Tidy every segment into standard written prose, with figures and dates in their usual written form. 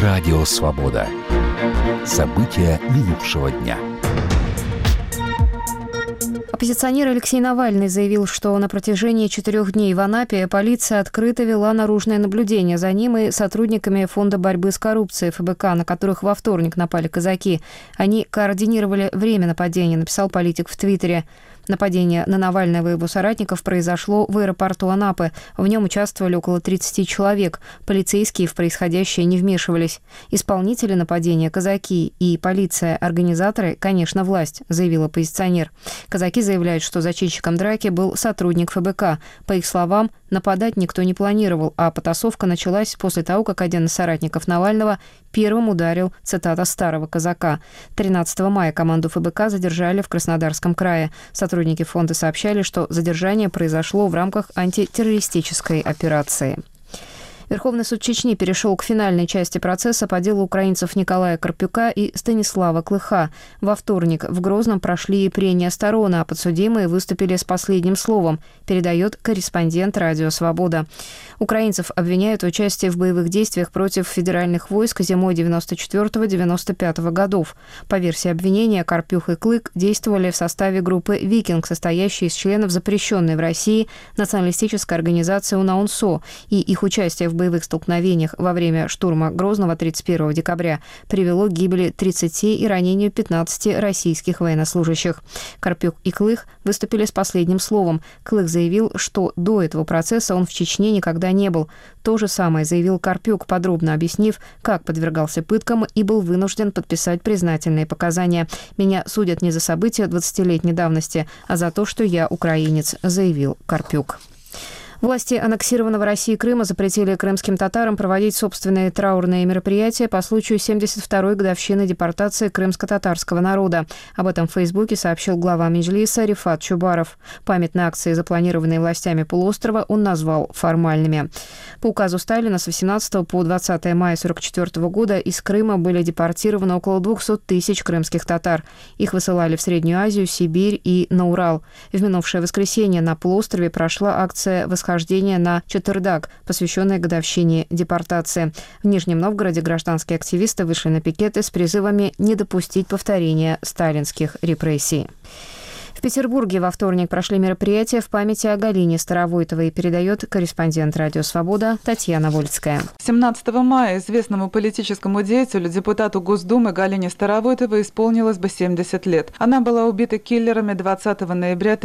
Радио «Свобода». События минувшего дня. Оппозиционер Алексей Навальный заявил, что на протяжении 4 дней в Анапе полиция открыто вела наружное наблюдение за ним и сотрудниками Фонда борьбы с коррупцией ФБК, на которых во вторник напали казаки. Они координировали время нападения, написал политик в Твиттере. Нападение на Навального и его соратников произошло в аэропорту Анапы. В нем участвовали около 30 человек. Полицейские в происходящее не вмешивались. Исполнители нападения – казаки, и полиция, организаторы, конечно, власть, заявил оппозиционер. Казаки заявляют, что зачинщиком драки был сотрудник ФБК. По их словам, нападать никто не планировал, а потасовка началась после того, как один из соратников Навального первым ударил, цитата, старого казака. 13 мая команду ФБК задержали в Краснодарском крае. Сотрудники фонда сообщали, что задержание произошло в рамках антитеррористической операции. Верховный суд Чечни перешел к финальной части процесса по делу украинцев Николая Карпюка и Станислава Клыха. Во вторник в Грозном прошли прения сторон, а подсудимые выступили с последним словом, передает корреспондент «Радио Свобода». Украинцев обвиняют в участии в боевых действиях против федеральных войск зимой 94-95 годов. По версии обвинения, Карпюк и Клык действовали в составе группы «Викинг», состоящей из членов запрещенной в России националистической организации УНАУНСО, и их участие в боевых столкновениях во время штурма Грозного 31 декабря привело к гибели 30 и ранению 15 российских военнослужащих. Карпюк и Клых выступили с последним словом. Клых заявил, что до этого процесса он в Чечне никогда не был. То же самое заявил Карпюк, подробно объяснив, как подвергался пыткам и был вынужден подписать признательные показания. «Меня судят не за события 20-летней давности, а за то, что я украинец», заявил Карпюк. Власти аннексированного Россией Крыма запретили крымским татарам проводить собственные траурные мероприятия по случаю 72-й годовщины депортации крымско-татарского народа. Об этом в Фейсбуке сообщил глава Меджлиса Рифат Чубаров. Памятные акции, запланированные властями полуострова, он назвал формальными. По указу Сталина с 18 по 20 мая 1944 года из Крыма были депортированы около 200 тысяч крымских татар. Их высылали в Среднюю Азию, Сибирь и на Урал. В минувшее воскресенье на полуострове прошла акция восхождения на Чатырдак, посвященная годовщине депортации. В Нижнем Новгороде гражданские активисты вышли на пикеты с призывами не допустить повторения сталинских репрессий. В Петербурге во вторник прошли мероприятия в памяти о Галине Старовойтовой, передает корреспондент «Радио Свобода» Татьяна Вольская. 17 мая известному политическому деятелю, депутату Госдумы Галине Старовойтовой исполнилось бы 70 лет. Она была убита киллерами 20 ноября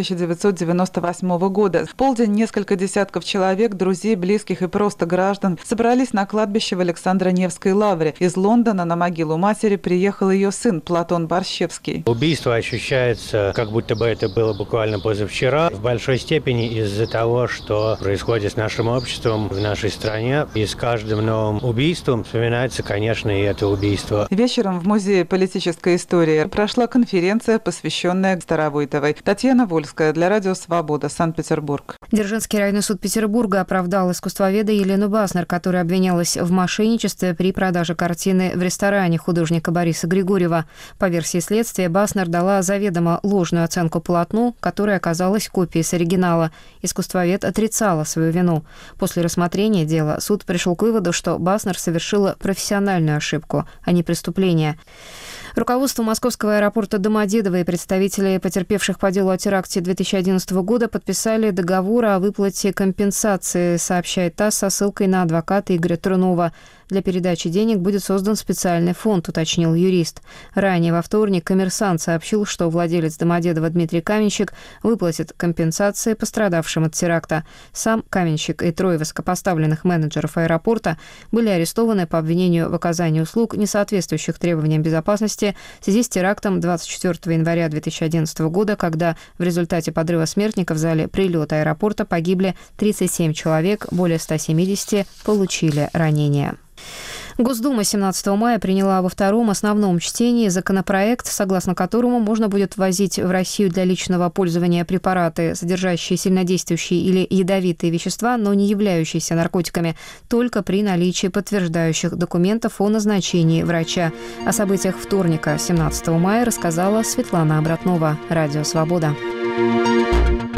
1998 года. В полдень несколько десятков человек, друзей, близких и просто граждан собрались на кладбище в Александро-Невской лавре. Из Лондона на могилу матери приехал ее сын Платон Борщевский. Убийство ощущается, как будто бы это было буквально позавчера, в большой степени из-за того, что происходит с нашим обществом в нашей стране. И с каждым новым убийством вспоминается, конечно, и это убийство. Вечером в Музее политической истории прошла конференция, посвященная Старовойтовой. Татьяна Вольская для Радио Свобода, Санкт-Петербург. Дзержинский районный суд Петербурга оправдал искусствоведа Елену Баснер, которая обвинялась в мошенничестве при продаже картины в ресторане художника Бориса Григорьева. По версии следствия, Баснер дала заведомо ложную оценку полотну, которая оказалась копией с оригинала. Искусствовед отрицала свою вину. После рассмотрения дела суд пришел к выводу, что Баснер совершила профессиональную ошибку, а не преступление. Руководство московского аэропорта Домодедово и представители потерпевших по делу о теракте 2011 года подписали договор о выплате компенсации, сообщает ТАСС со ссылкой на адвоката Игоря Трунова. Для передачи денег будет создан специальный фонд, уточнил юрист. Ранее во вторник «Коммерсант» сообщил, что владелец Домодедова Дмитрий Каменщик выплатит компенсации пострадавшим от теракта. Сам Каменщик и 3 высокопоставленных менеджеров аэропорта были арестованы по обвинению в оказании услуг, не соответствующих требованиям безопасности, в связи с терактом 24 января 2011 года, когда в результате подрыва смертника в зале прилета аэропорта погибли 37 человек, более 170 получили ранения. Госдума 17 мая приняла во втором основном чтении законопроект, согласно которому можно будет ввозить в Россию для личного пользования препараты, содержащие сильнодействующие или ядовитые вещества, но не являющиеся наркотиками, только при наличии подтверждающих документов о назначении врача. О событиях вторника 17 мая рассказала Светлана Обратнова, Радио Свобода.